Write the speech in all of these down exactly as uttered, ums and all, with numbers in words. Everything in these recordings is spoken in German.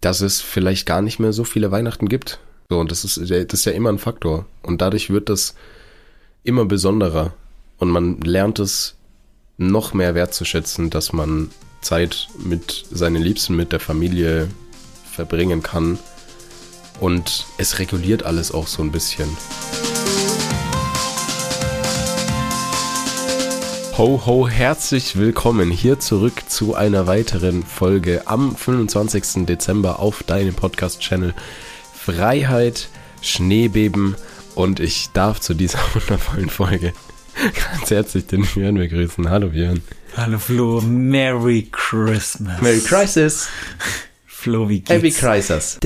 dass es vielleicht gar nicht mehr so viele Weihnachten gibt. So, und das ist, das ist ja immer ein Faktor. Und dadurch wird das immer besonderer. Und man lernt es noch mehr wertzuschätzen, dass man Zeit mit seinen Liebsten, mit der Familie verbringen kann. Und es reguliert alles auch so ein bisschen. Ho, ho, herzlich willkommen hier zurück zu einer weiteren Folge am fünfundzwanzigsten Dezember auf deinem Podcast-Channel Freiheit, Schneebeben, und ich darf zu dieser wundervollen Folge ganz herzlich den Björn begrüßen. Hallo Björn. Hallo Flo, Merry Christmas. Merry Crisis. Flo, wie geht's? Happy Crisis.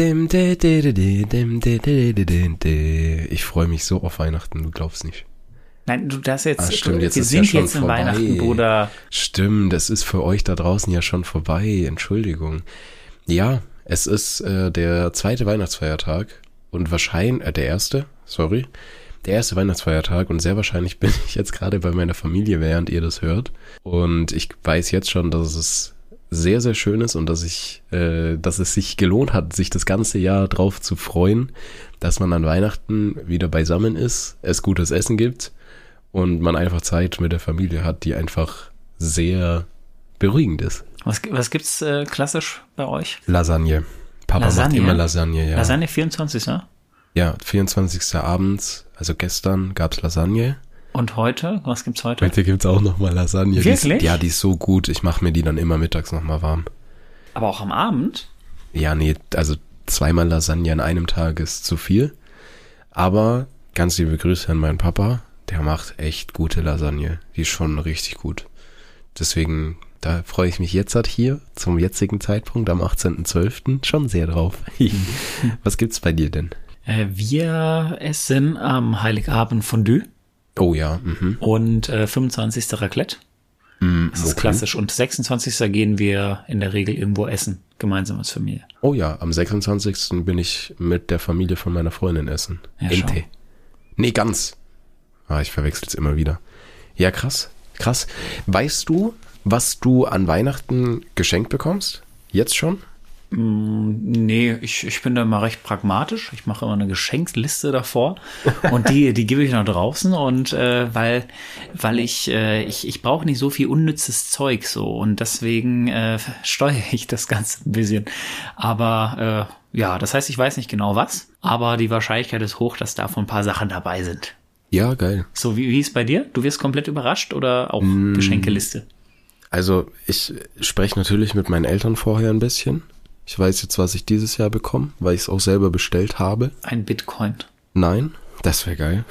Ich freue mich so auf Weihnachten, du glaubst nicht. Nein, du das jetzt, ah, stimmt, jetzt wir ist sind ja schon jetzt in vorbei. Weihnachten, Bruder. Stimmt, es ist für euch da draußen ja schon vorbei, Entschuldigung. Ja, es ist äh, der zweite Weihnachtsfeiertag und wahrscheinlich, äh, der erste, sorry, der erste Weihnachtsfeiertag, und sehr wahrscheinlich bin ich jetzt gerade bei meiner Familie, während ihr das hört. Und ich weiß jetzt schon, dass es sehr, sehr schön ist und dass ich, äh, dass es sich gelohnt hat, sich das ganze Jahr drauf zu freuen, dass man an Weihnachten wieder beisammen ist, es gutes Essen gibt und man einfach Zeit mit der Familie hat, die einfach sehr beruhigend ist. Was, was gibt's äh, klassisch bei euch? Lasagne. Papa Lasagne? macht immer Lasagne, ja. Lasagne vierundzwanzigsten Ja, vierundzwanzigsten abends, also gestern gab's Lasagne. Und heute? Was gibt's heute? Heute gibt's auch nochmal Lasagne. Wirklich? Die ist, ja, die ist so gut. Ich mache mir die dann immer mittags nochmal warm. Aber auch am Abend? Ja, nee, also zweimal Lasagne an einem Tag ist zu viel. Aber ganz liebe Grüße an meinen Papa. Der macht echt gute Lasagne. Die ist schon richtig gut. Deswegen, da freue ich mich jetzt halt hier zum jetzigen Zeitpunkt am achtzehnten zwölften schon sehr drauf. Was gibt's bei dir denn? Äh, wir essen am Heiligabend Fondue. Oh ja. Mhm. Und äh, fünfundzwanzigsten Raclette. Mm, das ist okay. klassisch. Und sechsundzwanzigsten gehen wir in der Regel irgendwo essen. Gemeinsam als Familie. Oh ja, am sechsundzwanzigsten bin ich mit der Familie von meiner Freundin essen. Ja, Ente. Nee, ganz. Ah, ich verwechsel es immer wieder. Ja, krass. Krass. Weißt du, was du an Weihnachten geschenkt bekommst? Jetzt schon? Nee, ich, ich bin da immer recht pragmatisch. Ich mache immer eine Geschenkliste davor und die die gebe ich nach draußen, und äh, weil weil ich äh, ich ich brauche nicht so viel unnützes Zeug so, und deswegen äh, steuere ich das Ganze ein bisschen. Aber äh, ja, das heißt, ich weiß nicht genau was, aber die Wahrscheinlichkeit ist hoch, dass davon ein paar Sachen dabei sind. Ja, geil. So, wie, wie ist bei dir? Du wirst komplett überrascht oder auch mm. Geschenkeliste? Also ich spreche natürlich mit meinen Eltern vorher ein bisschen. Ich weiß jetzt, was ich dieses Jahr bekomme, weil ich es auch selber bestellt habe. Ein Bitcoin. Nein, das wäre geil.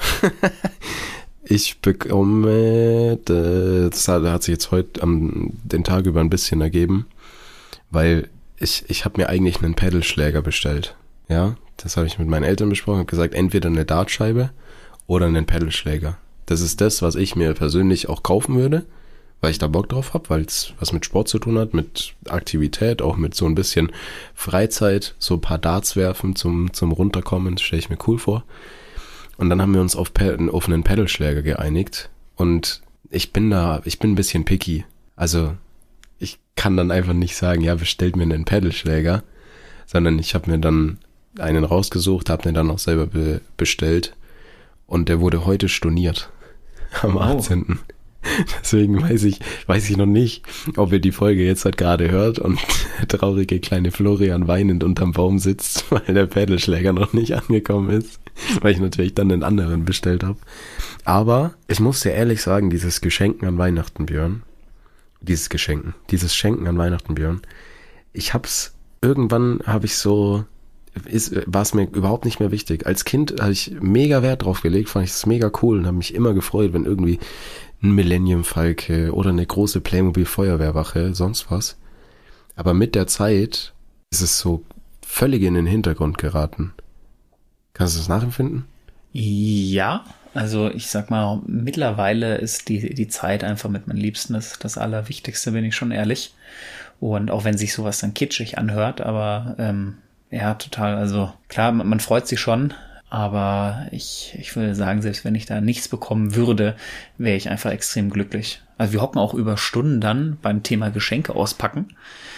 Ich bekomme, das hat sich jetzt heute am den Tag über ein bisschen ergeben, weil ich ich habe mir eigentlich einen Pedalschläger bestellt. Ja, das habe ich mit meinen Eltern besprochen, habe gesagt, entweder eine Dartscheibe oder einen Pedalschläger. Das ist das, was ich mir persönlich auch kaufen würde, weil ich da Bock drauf habe, weil es was mit Sport zu tun hat, mit Aktivität, auch mit so ein bisschen Freizeit, so ein paar Darts werfen zum zum Runterkommen, das stelle ich mir cool vor. Und dann haben wir uns auf, auf einen Pedalschläger geeinigt, und ich bin da, ich bin ein bisschen picky. Also ich kann dann einfach nicht sagen, ja, bestellt mir einen Pedalschläger, sondern ich habe mir dann einen rausgesucht, habe den dann auch selber be- bestellt, und der wurde heute storniert am achtzehnten Deswegen weiß ich, weiß ich noch nicht, ob ihr die Folge jetzt halt gerade hört und der traurige kleine Florian weinend unterm Baum sitzt, weil der Pedalschläger noch nicht angekommen ist, weil ich natürlich dann den anderen bestellt habe. Aber ich muss dir ehrlich sagen, dieses Geschenken an Weihnachten, Björn, dieses Geschenken, dieses Schenken an Weihnachten, Björn, ich hab's, irgendwann habe ich so, ist, war es mir überhaupt nicht mehr wichtig. Als Kind hatte ich mega Wert drauf gelegt, fand ich es mega cool und habe mich immer gefreut, wenn irgendwie ein Millennium Falke oder eine große Playmobil Feuerwehrwache, sonst was. Aber mit der Zeit ist es so völlig in den Hintergrund geraten. Kannst du das nachempfinden? Ja, also ich sag mal, mittlerweile ist die die Zeit einfach mit meinen Liebsten das, das Allerwichtigste, bin ich schon ehrlich. Und auch wenn sich sowas dann kitschig anhört, aber ähm, ja, total, also klar, man, man freut sich schon, aber ich, ich würde sagen, selbst wenn ich da nichts bekommen würde, wäre ich einfach extrem glücklich. Also wir hocken auch über Stunden dann beim Thema Geschenke auspacken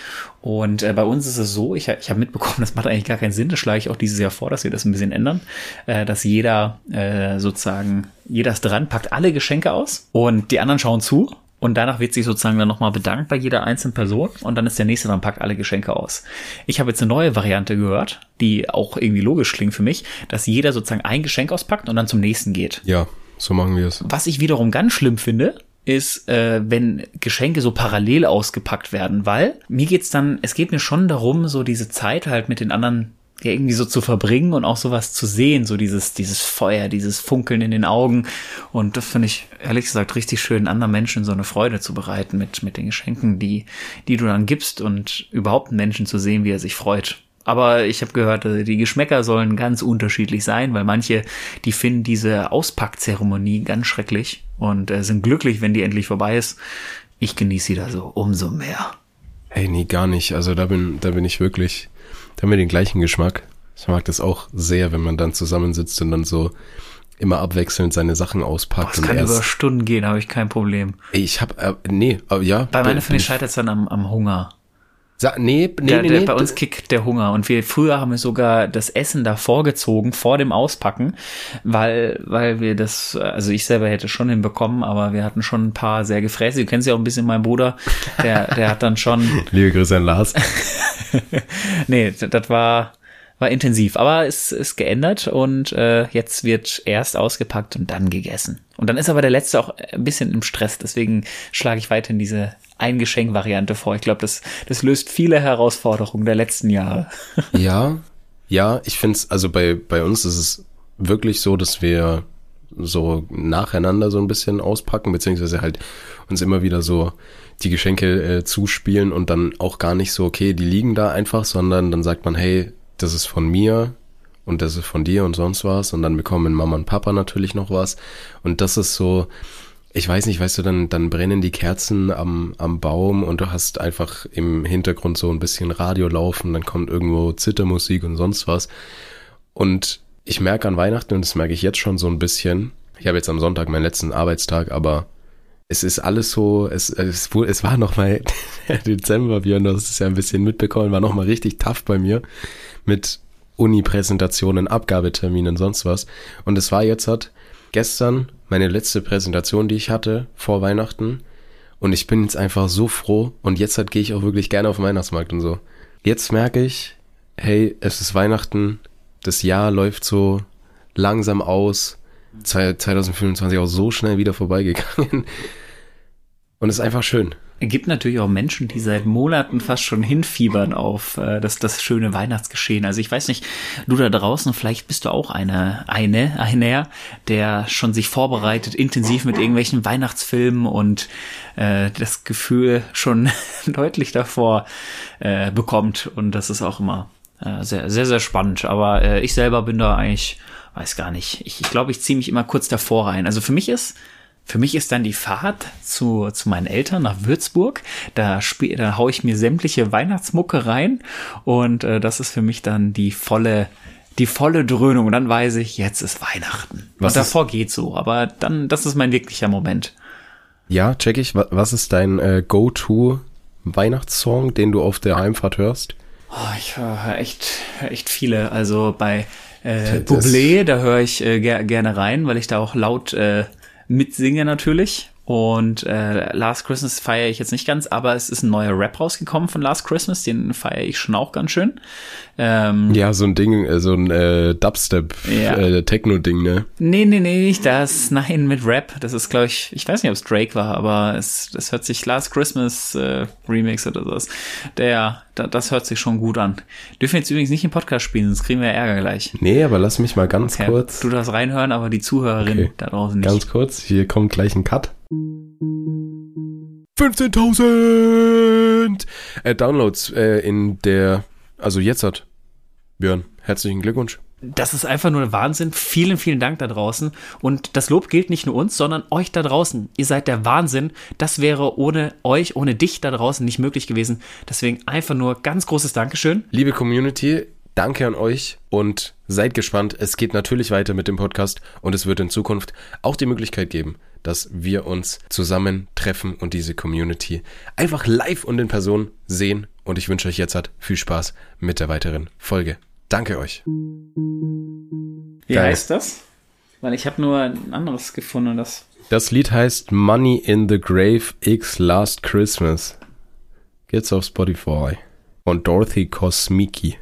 Und äh, bei uns ist es so, ich, ich habe mitbekommen, das macht eigentlich gar keinen Sinn, das schlage ich auch dieses Jahr vor, dass wir das ein bisschen ändern, äh, dass jeder äh, sozusagen, jeder ist dran, packt alle Geschenke aus und die anderen schauen zu. Und danach wird sich sozusagen dann nochmal bedankt bei jeder einzelnen Person und dann ist der nächste dran, packt alle Geschenke aus. Ich habe jetzt eine neue Variante gehört, die auch irgendwie logisch klingt für mich, dass jeder sozusagen ein Geschenk auspackt und dann zum nächsten geht. Ja, so machen wir es. Was ich wiederum ganz schlimm finde, ist, äh, wenn Geschenke so parallel ausgepackt werden, weil mir geht's dann, es geht mir schon darum, so diese Zeit halt mit den anderen ja irgendwie so zu verbringen und auch sowas zu sehen, so dieses dieses Feuer, dieses Funkeln in den Augen und das finde ich ehrlich gesagt richtig schön, anderen Menschen so eine Freude zu bereiten mit mit den Geschenken, die die du dann gibst und überhaupt einen Menschen zu sehen, wie er sich freut. Aber ich habe gehört, die Geschmäcker sollen ganz unterschiedlich sein, weil manche, die finden diese Auspackzeremonie ganz schrecklich und äh, sind glücklich, wenn die endlich vorbei ist. Ich genieße sie da so umso mehr. Hey, nee, gar nicht. Also da bin, da bin ich wirklich, da haben wir den gleichen Geschmack. Ich mag das auch sehr, wenn man dann zusammensitzt und dann so immer abwechselnd seine Sachen auspackt. Das kann und erst, über Stunden gehen, habe ich kein Problem. Ey, ich hab, äh, nee, aber ja. Bei meiner finde ich scheitert es dann am, am Hunger. Sa- nee, nee, der, nee, der, nee. Bei uns kickt der Hunger und wir früher haben wir sogar das Essen davor gezogen, vor dem Auspacken, weil weil wir das, also ich selber hätte schon hinbekommen, aber wir hatten schon ein paar sehr gefräßige. Du kennst ja auch ein bisschen meinen Bruder, der der hat dann schon... Liebe Grüße an Lars. Nee, das war war intensiv, aber es ist geändert und äh, jetzt wird erst ausgepackt und dann gegessen. Und dann ist aber der letzte auch ein bisschen im Stress, deswegen schlage ich weiterhin diese Ein-Geschenk-Variante vor. Ich glaube, das, das löst viele Herausforderungen der letzten Jahre. Ja, ja, ich finde es, also bei, bei uns ist es wirklich so, dass wir so nacheinander so ein bisschen auspacken, beziehungsweise halt uns immer wieder so die Geschenke äh, zuspielen und dann auch gar nicht so, okay, die liegen da einfach, sondern dann sagt man, hey, das ist von mir und das ist von dir und sonst was und dann bekommen Mama und Papa natürlich noch was und das ist so, ich weiß nicht, weißt du, dann, dann brennen die Kerzen am, am Baum und du hast einfach im Hintergrund so ein bisschen Radio laufen, dann kommt irgendwo Zittermusik und sonst was. Und ich merke an Weihnachten, und das merke ich jetzt schon so ein bisschen, ich habe jetzt am Sonntag meinen letzten Arbeitstag, aber es ist alles so, es, es, es war nochmal der Dezember, Björn, du hast es ja ein bisschen mitbekommen, war nochmal richtig tough bei mir mit Uni-Präsentationen, Abgabeterminen, sonst was. Und es war jetzt halt gestern meine letzte Präsentation, die ich hatte vor Weihnachten und ich bin jetzt einfach so froh und jetzt halt gehe ich auch wirklich gerne auf den Weihnachtsmarkt und so. Jetzt merke ich, hey, es ist Weihnachten, das Jahr läuft so langsam aus, zwanzig fünfundzwanzig auch so schnell wieder vorbeigegangen und es ist einfach schön. Es gibt natürlich auch Menschen, die seit Monaten fast schon hinfiebern auf äh, das, das schöne Weihnachtsgeschehen. Also ich weiß nicht, du da draußen, vielleicht bist du auch eine, eine, einer, der schon sich vorbereitet, intensiv mit irgendwelchen Weihnachtsfilmen und äh, das Gefühl schon deutlich davor äh, bekommt. Und das ist auch immer äh, sehr, sehr, sehr spannend. Aber äh, ich selber bin da eigentlich, weiß gar nicht, ich, ich glaube, ich ziehe mich immer kurz davor rein. Also für mich ist Für mich ist dann die Fahrt zu, zu meinen Eltern nach Würzburg. Da, spiel, da hau ich mir sämtliche Weihnachtsmucke rein und äh, das ist für mich dann die volle, die volle Dröhnung. Und dann weiß ich, jetzt ist Weihnachten. Was und davor ist, geht so, aber dann, das ist mein wirklicher Moment. Ja, check ich. Was ist dein äh, Go-To-Weihnachtssong, den du auf der Heimfahrt hörst? Oh, ich höre echt, echt viele. Also bei äh, Bublé, da höre ich äh, ger- gerne rein, weil ich da auch laut äh, mitsinge natürlich. Und äh, Last Christmas feiere ich jetzt nicht ganz, aber es ist ein neuer Rap rausgekommen von Last Christmas, den feiere ich schon auch ganz schön. Ähm, ja, so ein Ding, so ein äh, Dubstep-Techno-Ding, ja. äh, ne? Nee, nee, nee, nicht das. Nein, mit Rap. Das ist, glaube ich, ich weiß nicht, ob es Drake war, aber es, das hört sich Last Christmas äh, Remix oder sowas. Der, da, das hört sich schon gut an. Dürfen wir jetzt übrigens nicht im Podcast spielen, sonst kriegen wir Ärger gleich. Nee, aber lass mich mal ganz okay. kurz. Du darfst reinhören, aber die Zuhörerin okay. da draußen nicht. Ganz kurz, hier kommt gleich ein Cut. fünfzehntausend äh, Downloads äh, in der, also jetzt hat Björn, herzlichen Glückwunsch. Das ist einfach nur der Wahnsinn. Vielen, vielen Dank da draußen. Und das Lob gilt nicht nur uns, sondern euch da draußen. Ihr seid der Wahnsinn. Das wäre ohne euch, ohne dich da draußen nicht möglich gewesen. Deswegen einfach nur ganz großes Dankeschön. Liebe Community, danke an euch und seid gespannt. Es geht natürlich weiter mit dem Podcast und es wird in Zukunft auch die Möglichkeit geben, dass wir uns zusammen treffen und diese Community einfach live und in Person sehen. Und ich wünsche euch jetzt halt viel Spaß mit der weiteren Folge. Danke euch. Wie Geil. heißt das? Weil ich habe nur ein anderes gefunden. Das Das Lied heißt Money in the Grave X Last Christmas. Geht's auf Spotify. Von Dorothy Kosmicki.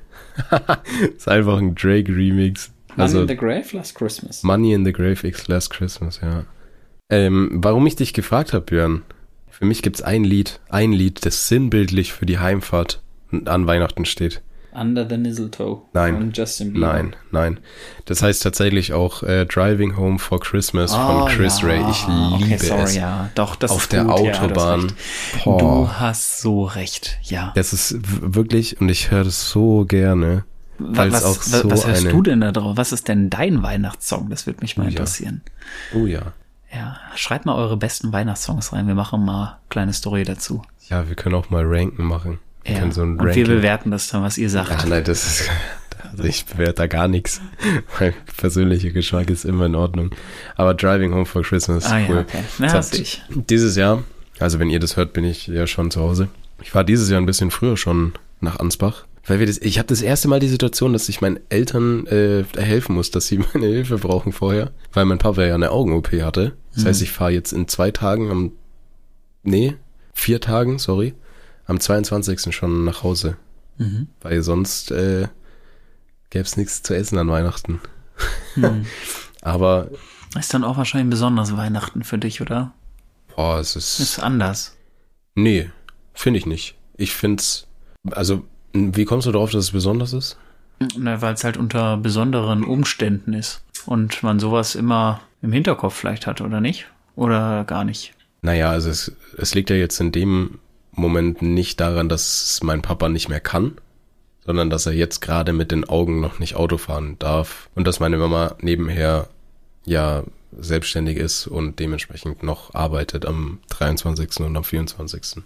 Ist einfach ein Drake-Remix. Money Also, in the Grave Last Christmas. Money in the Grave X Last Christmas, ja. Ähm, warum ich dich gefragt habe, Björn, für mich gibt's ein Lied, ein Lied, das sinnbildlich für die Heimfahrt an Weihnachten steht. Under the Mistletoe Nein, von Justin Bieber. nein, nein. Das heißt tatsächlich auch äh, Driving Home for Christmas Oh, von Chris ja. Ray. Ich liebe okay, sorry, es. ja. Doch, das Auf ist der gut, Autobahn. Ja, du, hast Boah. du hast so recht, ja. Das ist w- wirklich, und ich höre das so gerne, weil was, es auch so was hörst eine... du denn da drauf? Was ist denn dein Weihnachtssong? Das würde mich mal Oh, ja. interessieren. Oh ja. Ja, schreibt mal eure besten Weihnachtssongs rein. Wir machen mal eine kleine Story dazu. Ja, wir können auch mal Ranken machen. Wir Ja. können so ein Und wir Ranking. bewerten das dann, was ihr sagt. Ja, nein, das ist... Also ich bewerte da gar nichts. Mein persönlicher Geschmack ist immer in Ordnung. Aber Driving Home for Christmas ist ah cool. ja, okay. Na, Das das hat ich. Dieses Jahr, also wenn ihr das hört, bin ich ja schon zu Hause. Ich war dieses Jahr ein bisschen früher schon nach Ansbach. Weil wir das, ich habe das erste Mal die Situation, dass ich meinen Eltern äh, helfen muss, dass sie meine Hilfe brauchen vorher. Weil mein Papa ja eine Augen-O P hatte. Das Mhm. heißt, ich fahre jetzt in zwei Tagen am... Nee, vier Tagen, sorry. Am zweiundzwanzigsten schon nach Hause. Mhm. Weil sonst äh, gäbe es nichts zu essen an Weihnachten. Mhm. Aber, Ist dann auch wahrscheinlich ein besonderes Weihnachten für dich, oder? boah, es ist... Ist anders. Nee, finde ich nicht. Ich find's... Also, wie kommst du darauf, dass es besonders ist? Na, weil es halt unter besonderen Umständen ist. Und man sowas immer im Hinterkopf vielleicht hat, oder nicht? Oder gar nicht? Naja, also es, es liegt ja jetzt in dem Moment nicht daran, dass mein Papa nicht mehr kann, sondern dass er jetzt gerade mit den Augen noch nicht Auto fahren darf und dass meine Mama nebenher ja selbstständig ist und dementsprechend noch arbeitet am dreiundzwanzigsten und am vierundzwanzigsten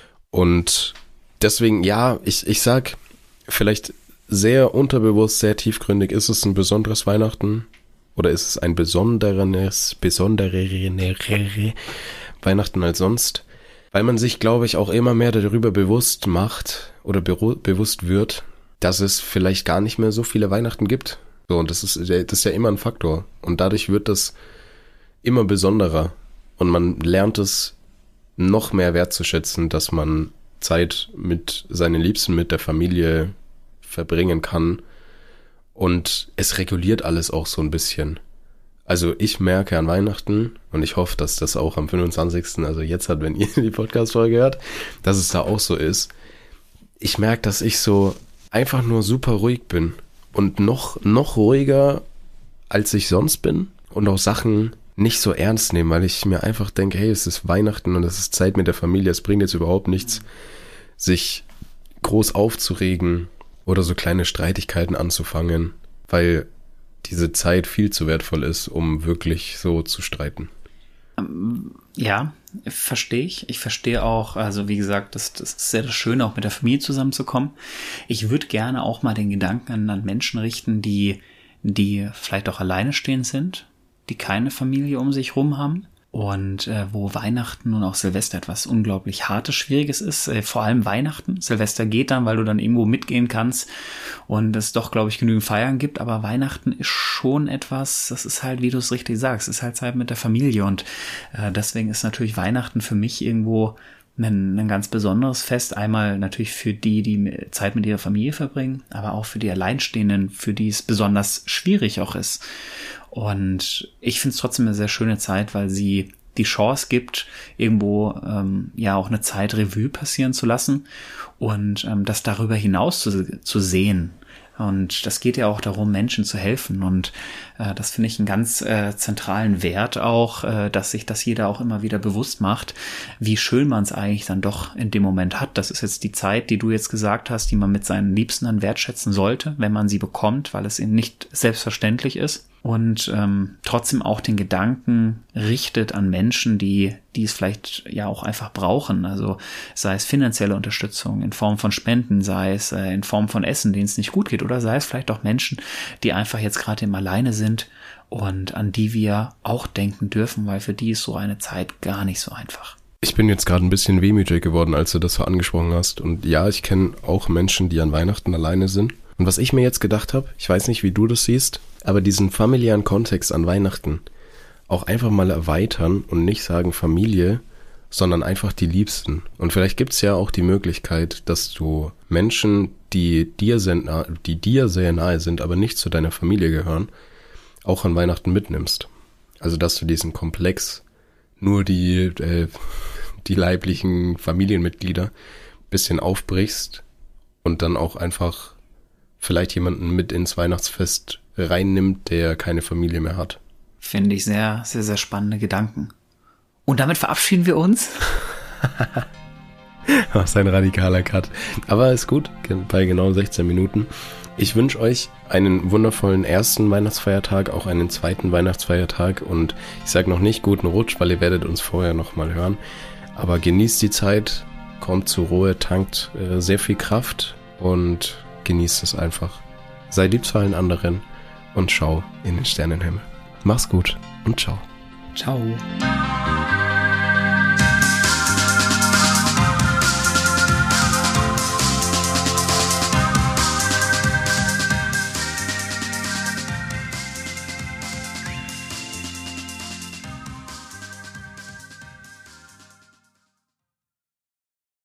Und deswegen, ja, ich, ich sag, vielleicht sehr unterbewusst, sehr tiefgründig, ist es ein besonderes Weihnachten oder ist es ein besonderes, besonderere Weihnachten als sonst? Weil man sich, glaube ich, auch immer mehr darüber bewusst macht oder beru- bewusst wird, dass es vielleicht gar nicht mehr so viele Weihnachten gibt. So, und das ist, das ist ja immer ein Faktor. Und dadurch wird das immer besonderer. Und man lernt es noch mehr wertzuschätzen, dass man Zeit mit seinen Liebsten, mit der Familie verbringen kann. Und es reguliert alles auch so ein bisschen. Also ich merke an Weihnachten, und ich hoffe, dass das auch am fünfundzwanzigsten, also jetzt hat, wenn ihr die Podcast-Folge hört, dass es da auch so ist. Ich merke, dass ich so einfach nur super ruhig bin und noch, noch ruhiger, als ich sonst bin und auch Sachen nicht so ernst nehme, weil ich mir einfach denke, hey, es ist Weihnachten und es ist Zeit mit der Familie, es bringt jetzt überhaupt nichts, sich groß aufzuregen oder so kleine Streitigkeiten anzufangen, weil diese Zeit viel zu wertvoll ist, um wirklich so zu streiten. Ja, verstehe ich. Ich verstehe auch, also wie gesagt, das, das ist sehr das Schöne, auch mit der Familie zusammenzukommen. Ich würde gerne auch mal den Gedanken an, an Menschen richten, die, die vielleicht auch alleine stehend sind, die keine Familie um sich rum haben. Und äh, wo Weihnachten und auch Silvester etwas unglaublich Hartes, Schwieriges ist, äh, vor allem Weihnachten. Silvester geht dann, weil du dann irgendwo mitgehen kannst und es doch, glaube ich, genügend Feiern gibt. Aber Weihnachten ist schon etwas, das ist halt, wie du es richtig sagst, ist halt Zeit mit der Familie. Und äh, deswegen ist natürlich Weihnachten für mich irgendwo ein, ein ganz besonderes Fest. Einmal natürlich für die, die Zeit mit ihrer Familie verbringen, aber auch für die Alleinstehenden, für die es besonders schwierig auch ist. Und ich finde es trotzdem eine sehr schöne Zeit, weil sie die Chance gibt, irgendwo ähm, ja auch eine Zeit Revue passieren zu lassen und ähm, das darüber hinaus zu, zu sehen. Und das geht ja auch darum, Menschen zu helfen. Und äh, das finde ich einen ganz äh, zentralen Wert auch, äh, dass sich das jeder auch immer wieder bewusst macht, wie schön man es eigentlich dann doch in dem Moment hat. Das ist jetzt die Zeit, die du jetzt gesagt hast, die man mit seinen Liebsten dann wertschätzen sollte, wenn man sie bekommt, weil es eben nicht selbstverständlich ist. Und ähm, trotzdem auch den Gedanken richtet an Menschen, die die es vielleicht ja auch einfach brauchen. Also sei es finanzielle Unterstützung in Form von Spenden, sei es äh, in Form von Essen, denen es nicht gut geht, oder sei es vielleicht auch Menschen, die einfach jetzt gerade eben alleine sind und an die wir auch denken dürfen, weil für die ist so eine Zeit gar nicht so einfach. Ich bin jetzt gerade ein bisschen wehmütig geworden, als du das so angesprochen hast. Und ja, ich kenne auch Menschen, die an Weihnachten alleine sind. Und was ich mir jetzt gedacht habe, ich weiß nicht, wie du das siehst, aber diesen familiären Kontext an Weihnachten auch einfach mal erweitern und nicht sagen Familie, sondern einfach die Liebsten. Und vielleicht gibt es ja auch die Möglichkeit, dass du Menschen, die dir, sehr, die dir sehr nahe sind, aber nicht zu deiner Familie gehören, auch an Weihnachten mitnimmst. Also dass du diesen Komplex, nur die, äh, die leiblichen Familienmitglieder bisschen aufbrichst und dann auch einfach vielleicht jemanden mit ins Weihnachtsfest reinnimmt, der keine Familie mehr hat. Finde ich sehr, sehr, sehr spannende Gedanken. Und damit verabschieden wir uns. Was ein radikaler Cut. Aber ist gut, bei genau sechzehn Minuten. Ich wünsche euch einen wundervollen ersten Weihnachtsfeiertag, auch einen zweiten Weihnachtsfeiertag. Und ich sage noch nicht guten Rutsch, weil ihr werdet uns vorher nochmal hören. Aber genießt die Zeit, kommt zur Ruhe, tankt äh, sehr viel Kraft und genießt es einfach. Sei lieb zu allen anderen und schau in den Sternenhimmel. Mach's gut und ciao. Ciao.